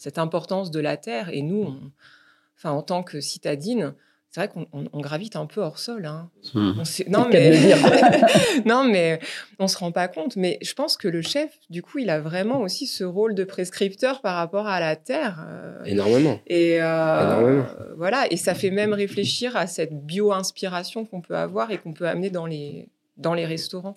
cette importance de la terre. Et nous, en tant que citadine, c'est vrai qu'on gravite un peu hors sol. Hein. Non, mais on se rend pas compte. Mais je pense que le chef, du coup, il a vraiment aussi ce rôle de prescripteur par rapport à la terre. Énormément. Énormément. Voilà. Et ça fait même réfléchir à cette bio-inspiration qu'on peut avoir et qu'on peut amener dans les restaurants.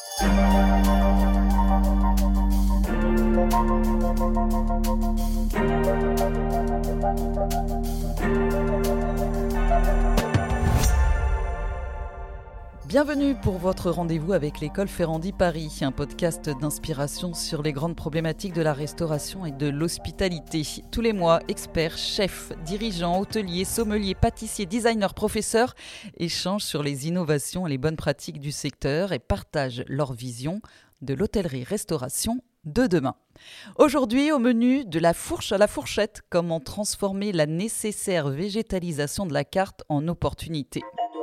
Bienvenue pour votre rendez-vous avec l'école Ferrandi Paris, un podcast d'inspiration sur les grandes problématiques de la restauration et de l'hospitalité. Tous les mois, experts, chefs, dirigeants, hôteliers, sommeliers, pâtissiers, designers, professeurs échangent sur les innovations et les bonnes pratiques du secteur et partagent leur vision de l'hôtellerie-restauration de demain. Aujourd'hui, au menu de la fourche à la fourchette, comment transformer la nécessaire végétalisation de la carte en opportunité.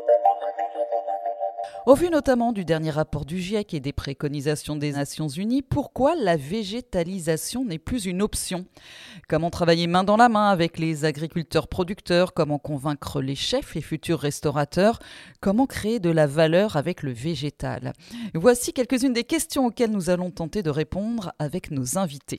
Au vu notamment du dernier rapport du GIEC et des préconisations des Nations Unies, pourquoi la végétalisation n'est plus une option ? Comment travailler main dans la main avec les agriculteurs producteurs ? Comment convaincre les chefs et futurs restaurateurs ? Comment créer de la valeur avec le végétal ? Voici quelques-unes des questions auxquelles nous allons tenter de répondre avec nos invités.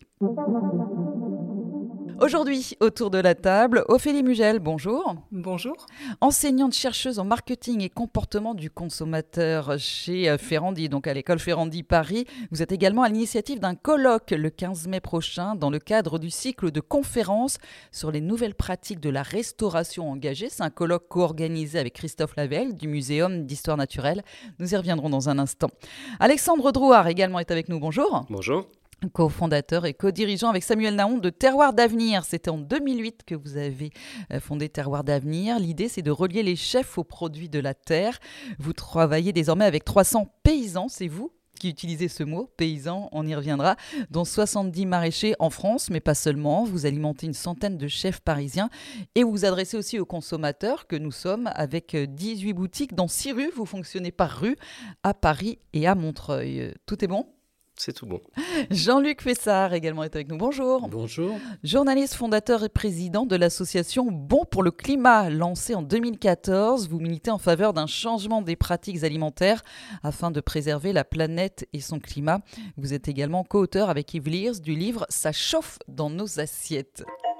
Aujourd'hui, autour de la table, Ophélie Mugel, bonjour. Bonjour. Enseignante chercheuse en marketing et comportement du consommateur chez Ferrandi, donc à l'école Ferrandi Paris. Vous êtes également à l'initiative d'un colloque le 15 mai prochain dans le cadre du cycle de conférences sur les nouvelles pratiques de la restauration engagée. C'est un colloque co-organisé avec Christophe Lavelle du Muséum d'Histoire Naturelle. Nous y reviendrons dans un instant. Alexandre Drouard également est avec nous. Bonjour. Bonjour. Co-fondateur et co-dirigeant avec Samuel Naon de Terroir d'Avenir. C'était en 2008 que vous avez fondé Terroir d'Avenir. L'idée, c'est de relier les chefs aux produits de la terre. Vous travaillez désormais avec 300 paysans, c'est vous qui utilisez ce mot, paysans, on y reviendra, dont 70 maraîchers en France, mais pas seulement. Vous alimentez une centaine de chefs parisiens et vous vous adressez aussi aux consommateurs que nous sommes avec 18 boutiques dans 6 rues. Vous fonctionnez par rue à Paris et à Montreuil. Tout est bon ? C'est tout bon. Jean-Luc Fessard également est avec nous. Bonjour. Bonjour. Journaliste, fondateur et président de l'association Bon pour le climat, lancée en 2014. Vous militez en faveur d'un changement des pratiques alimentaires afin de préserver la planète et son climat. Vous êtes également co-auteur avec Yves Leers du livre « Ça chauffe dans nos assiettes ».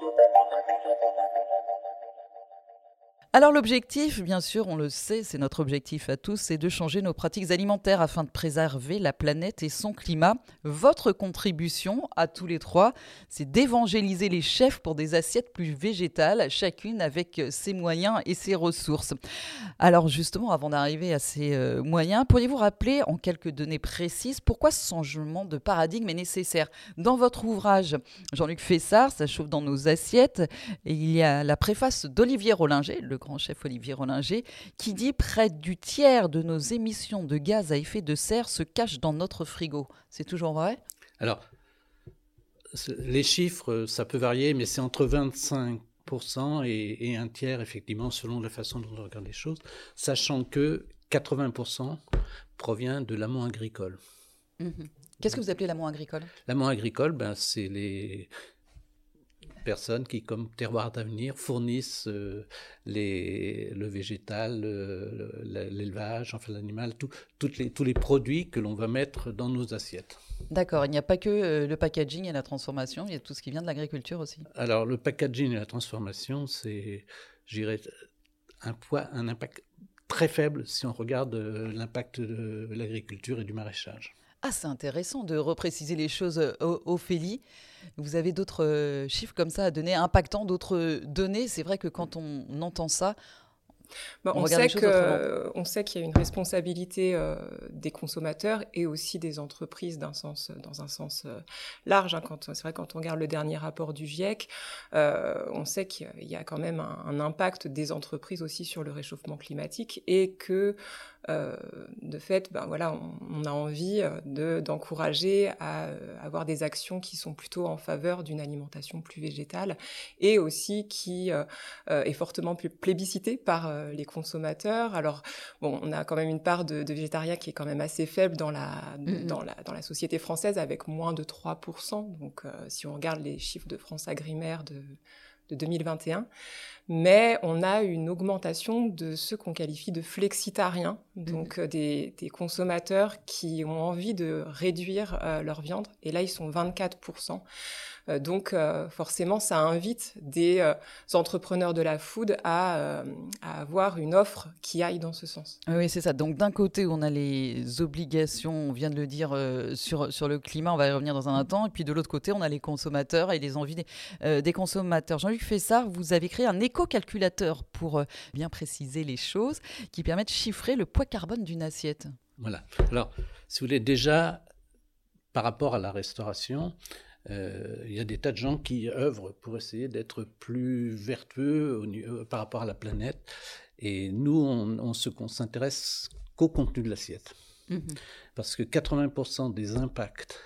Alors l'objectif, bien sûr, on le sait, c'est notre objectif à tous, c'est de changer nos pratiques alimentaires afin de préserver la planète et son climat. Votre contribution à tous les trois, c'est d'évangéliser les chefs pour des assiettes plus végétales, chacune avec ses moyens et ses ressources. Alors justement, avant d'arriver à ces moyens, pourriez-vous rappeler en quelques données précises pourquoi ce changement de paradigme est nécessaire ? Dans votre ouvrage, Jean-Luc Fessard, Ça chauffe dans nos assiettes, et il y a la préface d'Olivier Rollinger, le grand chef Olivier Rollinger, qui dit « Près du tiers de nos émissions de gaz à effet de serre se cachent dans notre frigo ». C'est toujours vrai ? Alors, les chiffres, ça peut varier, mais c'est entre 25% et un tiers, effectivement, selon la façon dont on regarde les choses, sachant que 80% provient de l'amont agricole. Qu'est-ce que vous appelez l'amont agricole ? L'amont agricole, c'est les personnes qui, comme Terroir d'Avenir, fournissent le végétal, l'élevage, enfin l'animal, tous les produits que l'on va mettre dans nos assiettes. D'accord, il n'y a pas que le packaging et la transformation, il y a tout ce qui vient de l'agriculture aussi. Alors le packaging et la transformation, c'est, je dirais, un impact très faible si on regarde l'impact de l'agriculture et du maraîchage. Ah, c'est intéressant de repréciser les choses, Ophélie. Vous avez d'autres chiffres comme ça à donner, impactants, d'autres données. C'est vrai que quand on entend ça, on sait qu'il y a une responsabilité des consommateurs et aussi des entreprises dans un sens large. C'est vrai, quand on regarde le dernier rapport du GIEC, on sait qu'il y a quand même un impact des entreprises aussi sur le réchauffement climatique et que de fait, on a envie d'encourager à avoir des actions qui sont plutôt en faveur d'une alimentation plus végétale et aussi qui est fortement plébiscitée par les consommateurs. Alors, on a quand même une part de végétariens qui est quand même assez faible dans la société française, avec moins de 3%. Donc, si on regarde les chiffres de France Agrimaire de 2021, mais on a une augmentation de ceux qu'on qualifie de flexitariens, donc des consommateurs qui ont envie de réduire leur viande, et là ils sont 24%. Donc forcément, ça invite des entrepreneurs de la food à avoir une offre qui aille dans ce sens. Oui, c'est ça. Donc d'un côté, on a les obligations, on vient de le dire, sur le climat, on va y revenir dans un instant, et puis de l'autre côté, on a les consommateurs et les envies des consommateurs. Jean-Luc Fessard, vous avez créé un éco-calculateur pour bien préciser les choses, qui permet de chiffrer le poids carbone d'une assiette. Voilà. Alors, si vous voulez, déjà, par rapport à la restauration, il y a des tas de gens qui œuvrent pour essayer d'être plus vertueux par rapport à la planète. Et nous, on s'intéresse qu'au contenu de l'assiette. Parce que 80% des impacts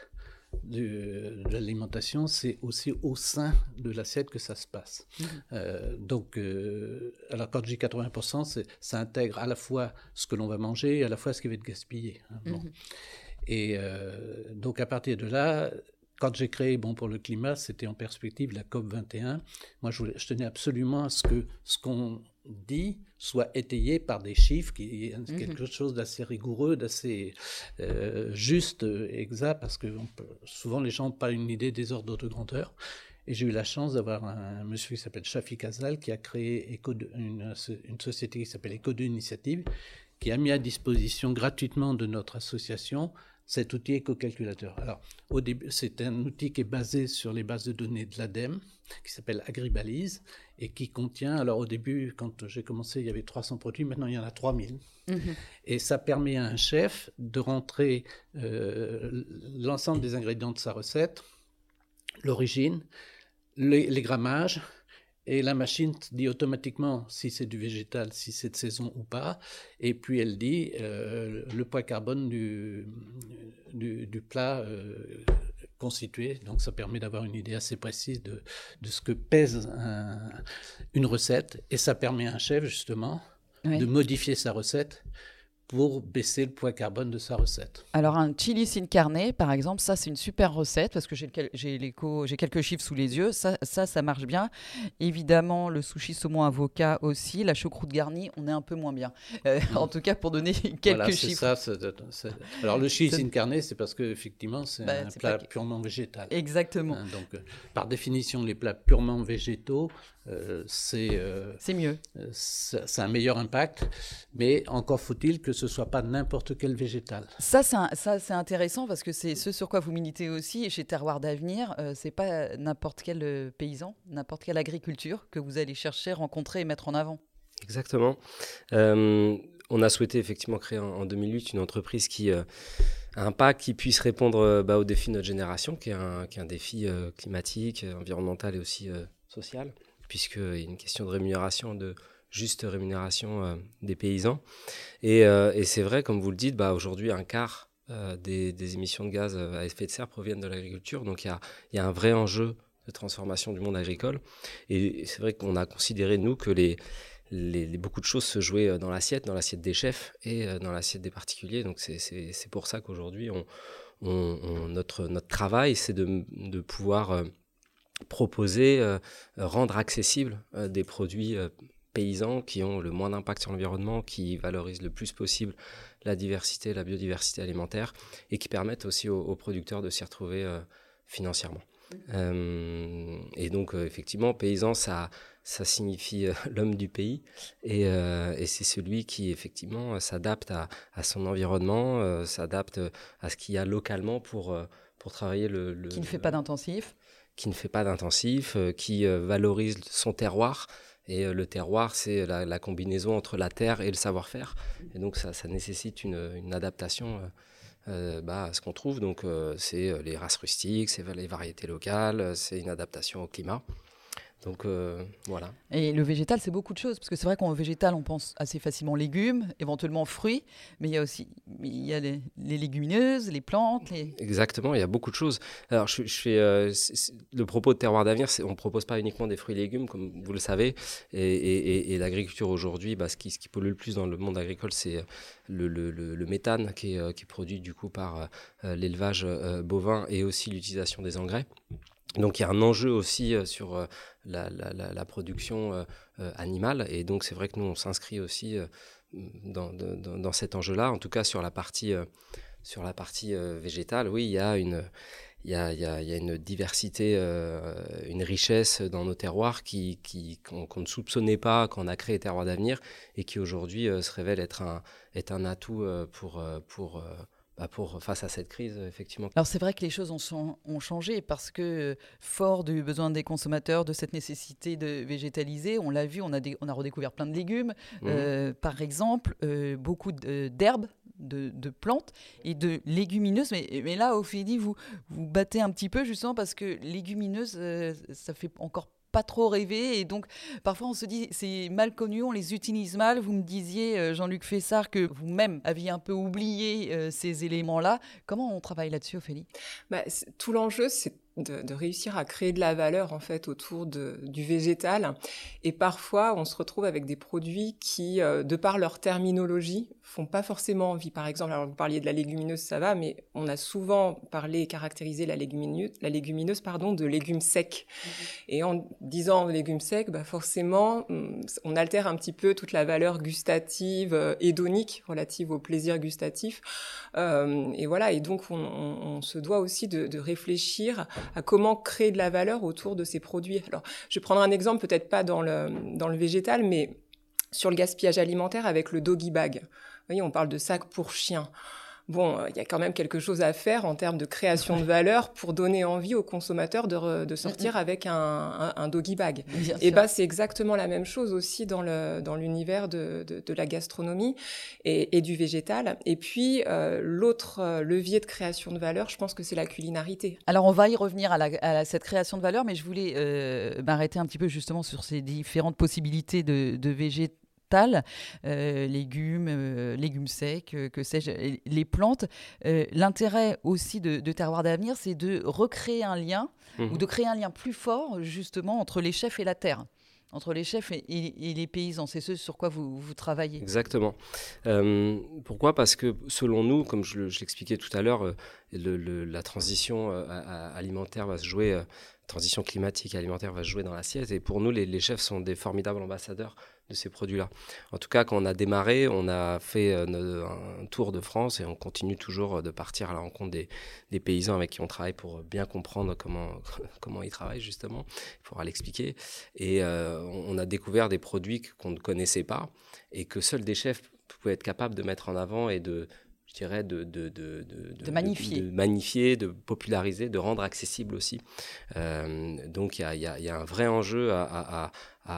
de l'alimentation, c'est aussi au sein de l'assiette que ça se passe. Donc, alors quand je dis 80%, ça intègre à la fois ce que l'on va manger et à la fois ce qui va être gaspillé. Bon. Et donc, à partir de là, quand j'ai créé pour le climat, c'était en perspective la COP21. Moi, je tenais absolument à ce que ce qu'on dit soit étayé par des chiffres, quelque chose d'assez rigoureux, d'assez juste, exact, parce que souvent les gens n'ont pas une idée des ordres de grandeur. Et j'ai eu la chance d'avoir un monsieur qui s'appelle Shafiq Azal, qui a créé une société qui s'appelle Eco2 Initiative, qui a mis à disposition gratuitement de notre association cet outil éco-calculateur. Alors, au début, c'est un outil qui est basé sur les bases de données de l'ADEME, qui s'appelle Agribalise, et qui contient, alors au début, quand j'ai commencé, il y avait 300 produits, maintenant il y en a 3000. Et ça permet à un chef de rentrer l'ensemble des ingrédients de sa recette, l'origine, les grammages, et la machine dit automatiquement si c'est du végétal, si c'est de saison ou pas. Et puis elle dit le poids carbone du plat constitué. Donc ça permet d'avoir une idée assez précise de ce que pèse une recette. Et ça permet à un chef justement de modifier sa recette pour baisser le poids carbone de sa recette. Alors un chili sin carne, par exemple, ça c'est une super recette parce que j'ai quelques chiffres sous les yeux, ça marche bien. Évidemment, le sushi saumon avocat aussi, la choucroute garnie, on est un peu moins bien. En tout cas, pour donner quelques chiffres. Alors le chili sin carne, c'est parce qu'effectivement, c'est un plat purement végétal. Exactement. Donc, par définition, les plats purement végétaux, c'est mieux. C'est un meilleur impact, mais encore faut-il que ce ne soit pas n'importe quel végétal. Ça, c'est intéressant parce que c'est ce sur quoi vous militez aussi. Et chez Terroir d'Avenir, ce n'est pas n'importe quel paysan, n'importe quelle agriculture que vous allez chercher, rencontrer et mettre en avant. Exactement. On a souhaité effectivement créer en 2008 une entreprise qui a un pacte qui puisse répondre aux défis de notre génération, qui est un défi climatique, environnemental et aussi social, puisqu'il y a une question de rémunération, de juste rémunération des paysans. Et c'est vrai, comme vous le dites, aujourd'hui, un quart des émissions de gaz à effet de serre proviennent de l'agriculture. Donc, il y a un vrai enjeu de transformation du monde agricole. Et c'est vrai qu'on a considéré, nous, que beaucoup de choses se jouaient dans l'assiette des chefs et dans l'assiette des particuliers. Donc, c'est pour ça qu'aujourd'hui, notre travail, c'est de pouvoir proposer, rendre accessibles des produits paysans qui ont le moins d'impact sur l'environnement, qui valorisent le plus possible la biodiversité alimentaire et qui permettent aussi aux producteurs de s'y retrouver financièrement. Et donc, effectivement, paysan, ça signifie l'homme du pays et c'est celui qui, effectivement, s'adapte à son environnement, s'adapte à ce qu'il y a localement pour travailler Qui ne fait pas d'intensif. Qui valorise son terroir. Et le terroir, c'est la combinaison entre la terre et le savoir-faire. Et donc, ça nécessite une adaptation à ce qu'on trouve. Donc, c'est les races rustiques, c'est les variétés locales, c'est une adaptation au climat. Donc voilà. Et le végétal, c'est beaucoup de choses, parce que c'est vrai qu'en végétal, on pense assez facilement légumes, éventuellement fruits, mais il y a les légumineuses, les plantes. Exactement, il y a beaucoup de choses. Alors je fais le propos de Terroir d'avenir, on ne propose pas uniquement des fruits et légumes, comme vous le savez, et l'agriculture aujourd'hui, ce qui pollue le plus dans le monde agricole, c'est le méthane qui est produit du coup par l'élevage bovin et aussi l'utilisation des engrais. Donc il y a un enjeu aussi sur la production animale, et donc c'est vrai que nous on s'inscrit aussi dans cet enjeu-là, en tout cas sur la partie végétale. Oui, il y a une diversité, une richesse dans nos terroirs qu'on ne soupçonnait pas quand on a créé Terroir d'avenir, et qui aujourd'hui se révèle être un atout pour face à cette crise, effectivement. Alors c'est vrai que les choses ont changé, parce que fort du besoin des consommateurs, de cette nécessité de végétaliser, on l'a vu, on a redécouvert plein de légumes, par exemple, beaucoup d'herbes, de plantes et de légumineuses. Mais là, Ophélie, vous battez un petit peu, justement, parce que légumineuses, ça fait encore pas trop rêver, et donc parfois on se dit c'est mal connu, on les utilise mal. Vous me disiez, Jean-Luc Fessard, que vous-même aviez un peu oublié ces éléments-là. Comment on travaille là-dessus, Ophélie ? Tout l'enjeu, c'est de réussir à créer de la valeur en fait autour du végétal, et parfois on se retrouve avec des produits qui, de par leur terminologie, font pas forcément envie. Par exemple, alors vous parliez de la légumineuse, ça va, mais on a souvent parlé et caractérisé la légumineuse de légumes secs. Et en disant légumes secs, forcément on altère un petit peu toute la valeur gustative, hédonique relative au plaisir gustatif, et voilà. Et donc on se doit aussi de réfléchir à comment créer de la valeur autour de ces produits. Alors, je vais prendre un exemple, peut-être pas dans le végétal, mais sur le gaspillage alimentaire avec le doggy bag. Vous voyez, on parle de sac pour chien. Bon, il y a quand même quelque chose à faire en termes de création de valeur pour donner envie aux consommateurs de sortir avec un doggy bag. Et c'est exactement la même chose aussi dans l'univers de la gastronomie et du végétal. Et puis, l'autre levier de création de valeur, je pense que c'est la culinarité. Alors, on va y revenir à cette création de valeur, mais je voulais m'arrêter un petit peu justement sur ces différentes possibilités de végétal. Légumes secs, que sais-je, les plantes. L'intérêt aussi de Terroir d'avenir, c'est de recréer un lien, ou de créer un lien plus fort, justement, entre les chefs et la terre, entre les chefs et les paysans. C'est ce sur quoi vous travaillez. Exactement. Pourquoi ? Parce que selon nous, comme je l'expliquais tout à l'heure, la transition alimentaire va se jouer, transition climatique et alimentaire va se jouer dans l'assiette, et pour nous, les chefs sont des formidables ambassadeurs de ces produits-là. En tout cas, quand on a démarré, on a fait un tour de France, et on continue toujours de partir à la rencontre des paysans avec qui on travaille pour bien comprendre comment ils travaillent, justement, pour l'expliquer. Et on a découvert des produits qu'on ne connaissait pas, et que seuls des chefs pouvaient être capables de mettre en avant et de magnifier, de populariser, de rendre accessible aussi. Donc il y a un vrai enjeu à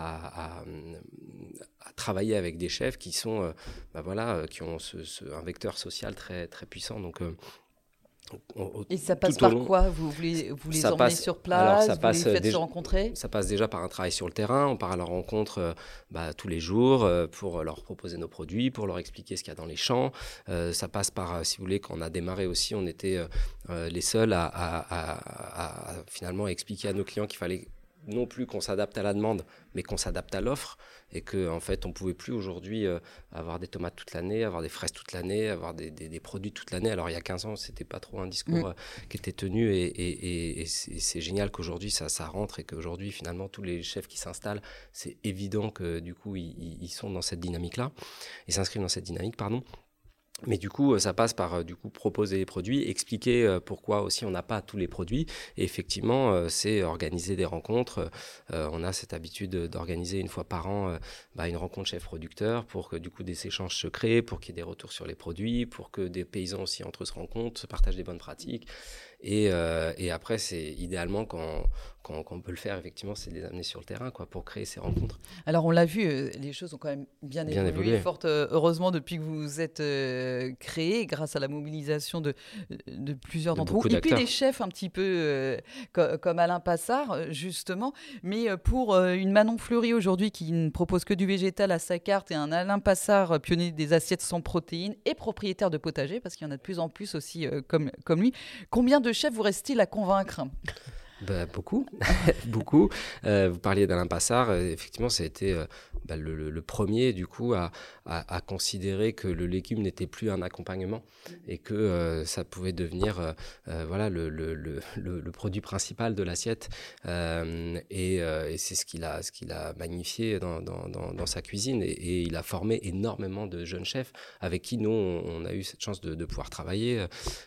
travailler avec des chefs qui sont, qui ont un vecteur social très, très puissant. Donc, et ça passe par quoi ? Vous les emmenez sur place, vous les faites se rencontrer ? Ça passe déjà par un travail sur le terrain. On part à leur rencontre tous les jours pour leur proposer nos produits, pour leur expliquer ce qu'il y a dans les champs. Ça passe par, si vous voulez, quand on a démarré aussi, on était les seuls à finalement expliquer à nos clients qu'il fallait non plus qu'on s'adapte à la demande, mais qu'on s'adapte à l'offre, et qu'en fait, on ne pouvait plus aujourd'hui avoir des tomates toute l'année, avoir des fraises toute l'année, avoir des produits toute l'année. Alors, il y a 15 ans, ce n'était pas trop un discours qui était tenu, et c'est génial qu'aujourd'hui, ça rentre, et qu'aujourd'hui, finalement, tous les chefs qui s'installent, c'est évident que, du coup, ils sont dans cette dynamique-là, ils s'inscrivent dans cette dynamique, pardon. Mais du coup, ça passe par proposer les produits, expliquer pourquoi aussi on n'a pas tous les produits. Et effectivement, c'est organiser des rencontres. On a cette habitude d'organiser une fois par an une rencontre chef-producteur pour que du coup des échanges se créent, pour qu'il y ait des retours sur les produits, pour que des paysans aussi entre eux se rencontrent, se partagent des bonnes pratiques. Et après, c'est idéalement quand quand on peut le faire, effectivement, c'est de les amener sur le terrain, quoi, pour créer ces rencontres. Alors, on l'a vu, les choses ont quand même bien évolué. Fort heureusement, depuis que vous êtes créé, grâce à la mobilisation de plusieurs d'entre vous. Et puis des chefs un petit peu comme Alain Passard, justement. Mais pour une Manon Fleury aujourd'hui qui ne propose que du végétal à sa carte, et un Alain Passard, pionnier des assiettes sans protéines et propriétaire de potager, parce qu'il y en a de plus en plus aussi comme lui, combien de chefs vous reste-t-il à convaincre ? Beaucoup, beaucoup. Vous parliez d'Alain Passard, effectivement, ça a été le premier du coup à considérer que le légume n'était plus un accompagnement et que ça pouvait devenir le produit principal de l'assiette. Et c'est ce qu'il a magnifié dans sa cuisine, et il a formé énormément de jeunes chefs avec qui nous on a eu cette chance de pouvoir travailler.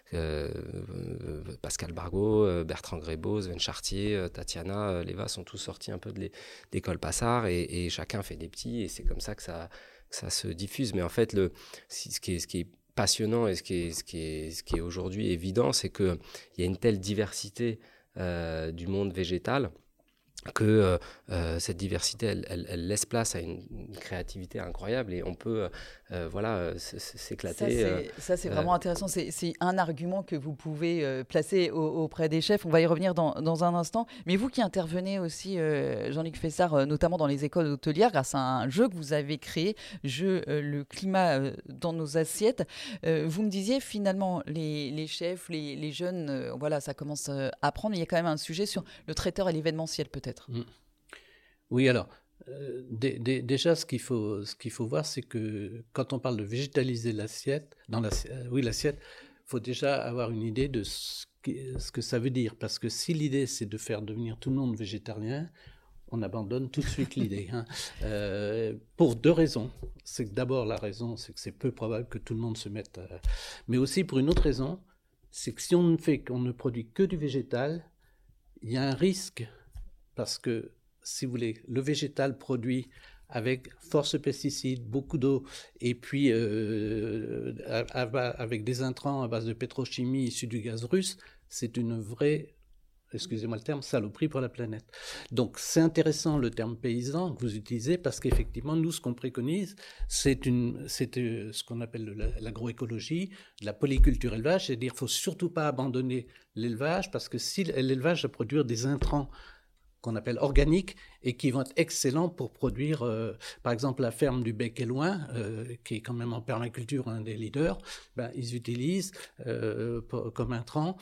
Pascal Bargaud, Bertrand Grébos, Sven Chartier, Tatiana, Léva sont tous sortis un peu de l'école Passard, et chacun fait des petits, et c'est comme ça que ça se diffuse. Mais en fait, ce qui est passionnant et ce qui est aujourd'hui évident, c'est qu'il y a une telle diversité du monde végétal que cette diversité, elle laisse place à une créativité incroyable, et on peut s'éclater. Ça, c'est vraiment intéressant. C'est un argument que vous pouvez placer auprès des chefs. On va y revenir dans un instant. Mais vous qui intervenez aussi, Jean-Luc Fessard, notamment dans les écoles hôtelières, grâce à un jeu que vous avez créé, le climat dans nos assiettes, vous me disiez finalement, les chefs, les jeunes, ça commence à prendre. Il y a quand même un sujet sur le traiteur et l'événementiel, peut-être. Oui, alors, déjà, ce qu'il faut voir, c'est que quand on parle de végétaliser l'assiette, l'assiette, il faut déjà avoir une idée de ce que ça veut dire. Parce que si l'idée, c'est de faire devenir tout le monde végétarien, on abandonne tout de suite l'idée. Pour deux raisons. C'est que d'abord, la raison, c'est que c'est peu probable que tout le monde se mette... Mais aussi pour une autre raison, c'est que si on ne produit que du végétal, il y a un risque... Parce que, si vous voulez, le végétal produit avec force pesticides, beaucoup d'eau, et puis avec des intrants à base de pétrochimie issus du gaz russe, c'est une vraie, excusez-moi le terme, saloperie pour la planète. Donc c'est intéressant le terme paysan que vous utilisez, parce qu'effectivement, nous, ce qu'on préconise, c'est ce qu'on appelle l'agroécologie, la polyculture élevage, c'est-à-dire qu'il ne faut surtout pas abandonner l'élevage, parce que si l'élevage va produire des intrants qu'on appelle organiques, et qui vont être excellents pour produire, par exemple, la ferme du Bec et Loin, qui est quand même en permaculture un des leaders, ils utilisent comme intrant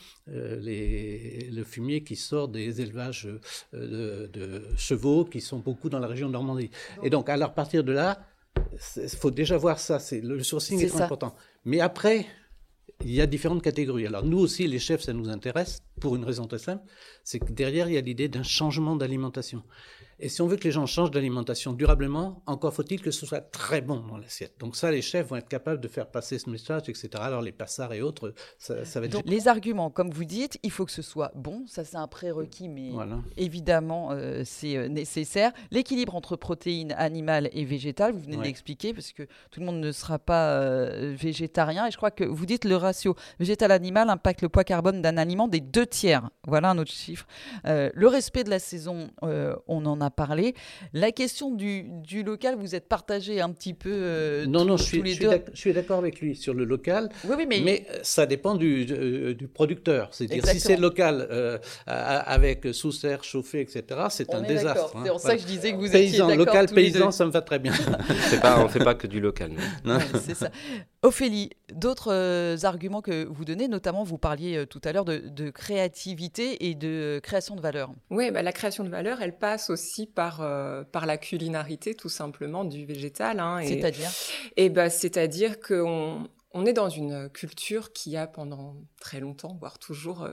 le fumier qui sort des élevages de chevaux qui sont beaucoup dans la région de Normandie. Et donc, à partir de là, il faut déjà voir ça, le sourcing est très important. Mais après... Il y a différentes catégories. Alors nous aussi, les chefs, ça nous intéresse pour une raison très simple, c'est que derrière, il y a l'idée d'un changement d'alimentation. Et si on veut que les gens changent d'alimentation durablement, encore faut-il que ce soit très bon dans l'assiette. Donc ça, les chefs vont être capables de faire passer ce message, etc. Alors les Passards et autres, ça va être... Donc les arguments, comme vous dites, il faut que ce soit bon, ça c'est un prérequis, mais évidemment c'est nécessaire. L'équilibre entre protéines animales et végétales, vous venez de l'expliquer, parce que tout le monde ne sera pas végétarien, et je crois que vous dites le ratio végétal-animal impacte le poids carbone d'un aliment des 2/3. Voilà un autre chiffre. Le respect de la saison, on en a parlé. La question du local, vous êtes partagé un petit peu Non, je suis d'accord avec lui sur le local, mais ça dépend du producteur. C'est-à-dire, si c'est local, avec sous serre, chauffé, etc., c'est un désastre. C'est pour ça que je disais que vous étiez d'accord. Local, paysan, ça me va très bien. On ne fait pas que du local. Non. C'est ça. Ophélie, d'autres arguments que vous donnez, notamment vous parliez tout à l'heure de créativité et de création de valeur. Oui, la création de valeur, elle passe aussi par la culinarité, tout simplement, du végétal. C'est-à-dire c'est-à-dire qu'on est dans une culture qui a pendant très longtemps, voire toujours,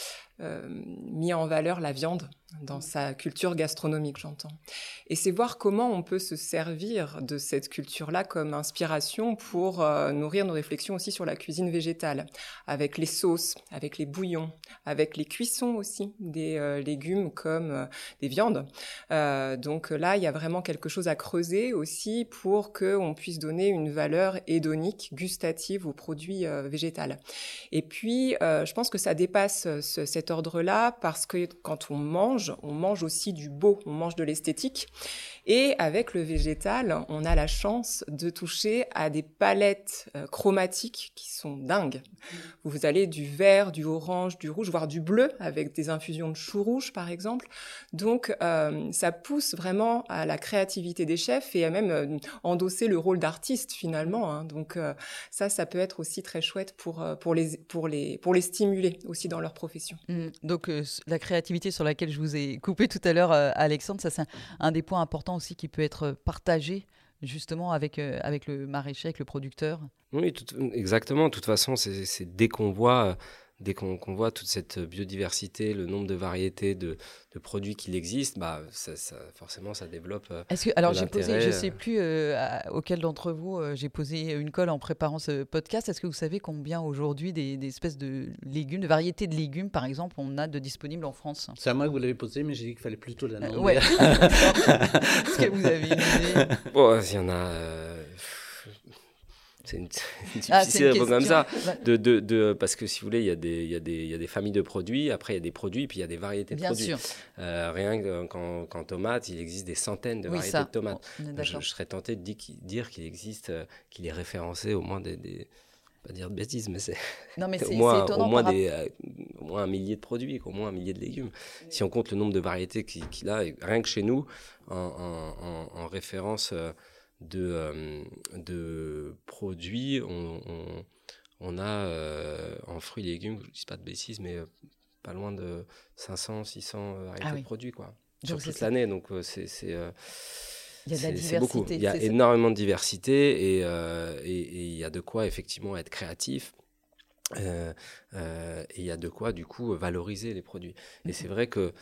mis en valeur la viande dans sa culture gastronomique, j'entends. Et c'est voir comment on peut se servir de cette culture-là comme inspiration pour nourrir nos réflexions aussi sur la cuisine végétale, avec les sauces, avec les bouillons, avec les cuissons aussi des légumes comme des viandes. Donc là, il y a vraiment quelque chose à creuser aussi pour qu'on puisse donner une valeur hédonique, gustative aux produits végétaux. Et puis, je pense que ça dépasse cette cet ordre-là parce que quand on mange aussi du beau, on mange de l'esthétique. Et avec le végétal, on a la chance de toucher à des palettes chromatiques qui sont dingues. Vous allez du vert, du orange, du rouge, voire du bleu, avec des infusions de chou rouge, par exemple. Donc, ça pousse vraiment à la créativité des chefs et à même endosser le rôle d'artiste, finalement. Hein. Donc, ça peut être aussi très chouette pour les stimuler aussi dans leur profession. Donc, la créativité sur laquelle je vous ai coupé tout à l'heure, Alexandre, ça c'est un des points importants aussi qui peut être partagé justement avec le maraîcher, avec le producteur. Oui, exactement. De toute façon, c'est dès qu'on voit toute cette biodiversité, le nombre de variétés de produits qu'il existe, forcément, ça développe. Alors, j'ai posé, je ne sais plus auquel d'entre vous j'ai posé une colle en préparant ce podcast. Est-ce que vous savez combien aujourd'hui des espèces de légumes, de variétés de légumes, par exemple, on a de disponibles en France ? C'est à moi que vous l'avez posé, mais j'ai dit qu'il fallait plutôt la nommer. Ouais. Est-ce que vous avez une idée ? Bon, il y en a. C'est difficile comme ça, parce que si vous voulez, il y a des familles de produits, après il y a des produits, puis il y a des variétés de produits. Bien sûr. Rien qu'en tomates, il existe des centaines de variétés de tomates. Je serais tenté de dire qu'il existe, qu'il est référencé au moins pas dire de bêtises, mais c'est au moins 1 millier de produits, au moins 1 millier de légumes. Si on compte le nombre de variétés qu'il a, rien que chez nous, en référence de produits, on a en fruits et légumes, je ne dis pas de bêtises, mais pas loin de 500-600 variétés de produits, quoi, sur toute l'année. Donc c'est il y a de la diversité. C'est beaucoup. Il y a énormément de diversité et il y a de quoi effectivement être créatif. Et il y a de quoi du coup valoriser les produits. Et c'est vrai que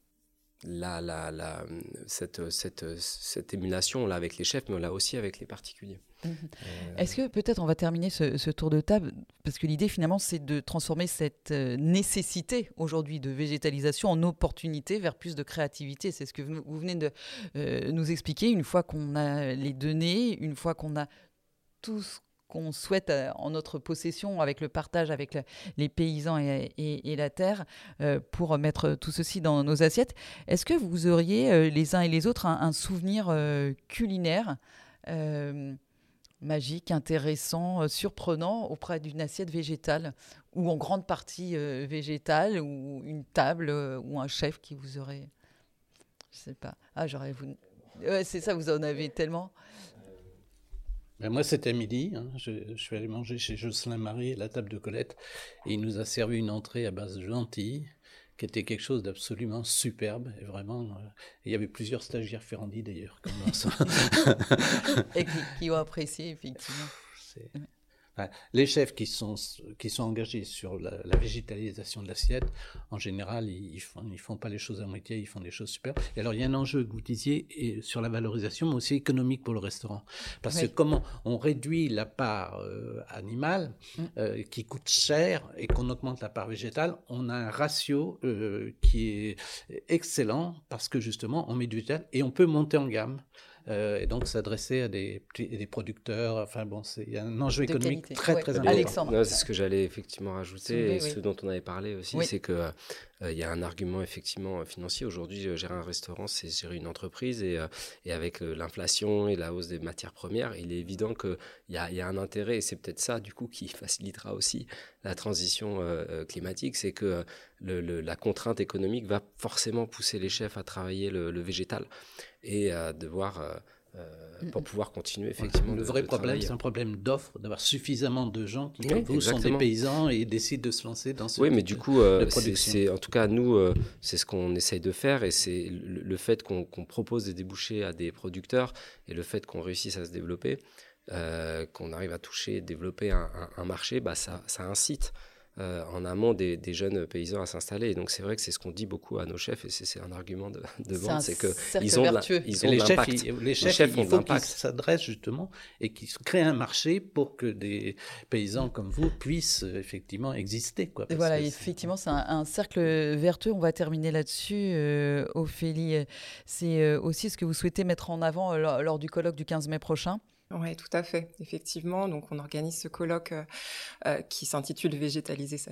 cette émulation, on l'a avec les chefs, mais on l'a aussi avec les particuliers. Est-ce que peut-être on va terminer ce tour de table, parce que l'idée finalement c'est de transformer cette nécessité aujourd'hui de végétalisation en opportunité vers plus de créativité. C'est ce que vous venez de nous expliquer. Une fois qu'on a les données, une fois qu'on a tout ce qu'on souhaite en notre possession, avec le partage avec les paysans et la terre, pour mettre tout ceci dans nos assiettes. Est-ce que vous auriez les uns et les autres un souvenir culinaire magique, intéressant, surprenant auprès d'une assiette végétale ou en grande partie végétale, ou une table ou un chef qui vous aurait... Je sais pas. Ouais, c'est ça, vous en avez tellement... Ben moi, c'était midi. Je suis allé manger chez Jocelyn Marie, à la table de Colette, et il nous a servi une entrée à base de lentilles, qui était quelque chose d'absolument superbe. Et vraiment, il y avait plusieurs stagiaires Ferrandi, d'ailleurs, comme Vincent. Et qui ont apprécié, effectivement. Les chefs qui sont engagés sur la végétalisation de l'assiette, en général, ils font pas les choses à moitié, ils font des choses super. Et alors, il y a un enjeu que vous disiez sur la valorisation, mais aussi économique pour le restaurant. Parce que comment on réduit la part animale qui coûte cher et qu'on augmente la part végétale, on a un ratio qui est excellent parce que justement, on met du végétal et on peut monter en gamme. Et donc s'adresser à des producteurs. Enfin bon, il y a un enjeu économique très important. Alexandre. C'est ce que j'allais effectivement rajouter, et ce dont on avait parlé aussi, c'est que il y a un argument effectivement financier. Aujourd'hui, gérer un restaurant, c'est gérer une entreprise, et avec l'inflation et la hausse des matières premières, il est évident qu'il y a un intérêt, et c'est peut-être ça du coup qui facilitera aussi la transition climatique, c'est que la contrainte économique va forcément pousser les chefs à travailler le végétal et à devoir pour pouvoir continuer effectivement. Le vrai problème, c'est un problème d'offre, d'avoir suffisamment de gens qui, comme vous, sont des paysans et décident de se lancer dans ce type mais du coup, de production. En tout cas, nous, c'est ce qu'on essaye de faire, et c'est le fait qu'on propose des débouchés à des producteurs, et le fait qu'on réussisse à se développer, qu'on arrive à toucher et développer un marché, ça incite en amont des jeunes paysans à s'installer. Et donc c'est vrai que c'est ce qu'on dit beaucoup à nos chefs, et c'est un argument de vente, c'est qu'ils ont de l'impact. Les chefs, il faut qu'ils s'adressent justement et qu'ils créent un marché pour que des paysans comme vous puissent effectivement exister, quoi. Et voilà, effectivement, c'est un cercle vertueux. On va terminer là-dessus. Ophélie, c'est aussi ce que vous souhaitez mettre en avant lors du colloque du 15 mai prochain. Oui, tout à fait, effectivement. Donc, on organise ce colloque qui s'intitule « Végétaliser sa carte ».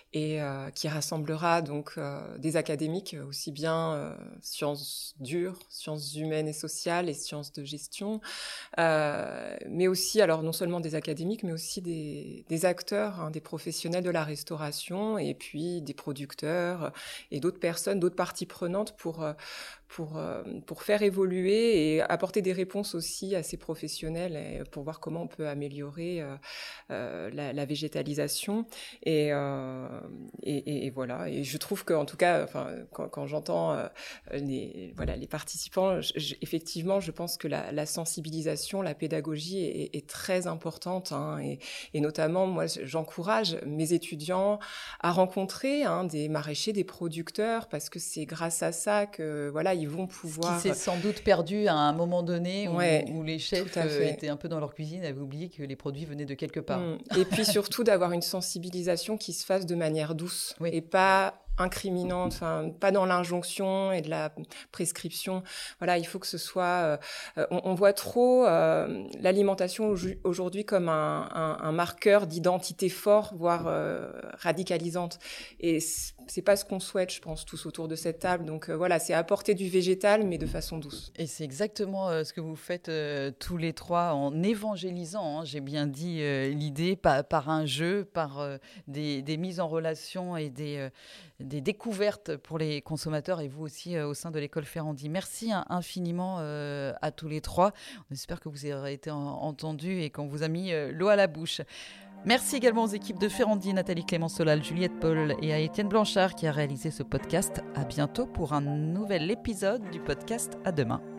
et qui rassemblera donc des académiques, aussi bien sciences dures, sciences humaines et sociales et sciences de gestion, mais aussi, alors non seulement des académiques, mais aussi des acteurs, hein, des professionnels de la restauration, et puis des producteurs et d'autres personnes, d'autres parties prenantes pour faire évoluer et apporter des réponses aussi à ces professionnels et pour voir comment on peut améliorer la végétalisation. Et voilà. Et je trouve qu'en tout cas, quand j'entends les participants, effectivement, je pense que la sensibilisation, la pédagogie est très importante, hein, et notamment, moi, j'encourage mes étudiants à rencontrer, hein, des maraîchers, des producteurs, parce que c'est grâce à ça que ils vont pouvoir... Ce qui s'est sans doute perdu à un moment donné où les chefs étaient un peu dans leur cuisine, avaient oublié que les produits venaient de quelque part. Et puis surtout d'avoir une sensibilisation qui se fasse de manière douce, et pas incriminante, pas dans l'injonction et de la prescription. Voilà, il faut que ce soit... on voit trop l'alimentation aujourd'hui comme un marqueur d'identité fort, voire radicalisante. Et c'est pas ce qu'on souhaite, je pense, tous autour de cette table. Donc c'est apporter du végétal, mais de façon douce. Et c'est exactement ce que vous faites tous les trois en évangélisant, hein, j'ai bien dit l'idée, par un jeu, par des mises en relation et des découvertes pour les consommateurs, et vous aussi au sein de l'école Ferrandi. Merci infiniment à tous les trois. On espère que vous aurez été entendus et qu'on vous a mis l'eau à la bouche. Merci également aux équipes de Ferrandi, Nathalie Clément-Solal, Juliette Paul, et à Étienne Blanchard qui a réalisé ce podcast. À bientôt pour un nouvel épisode du podcast. À demain.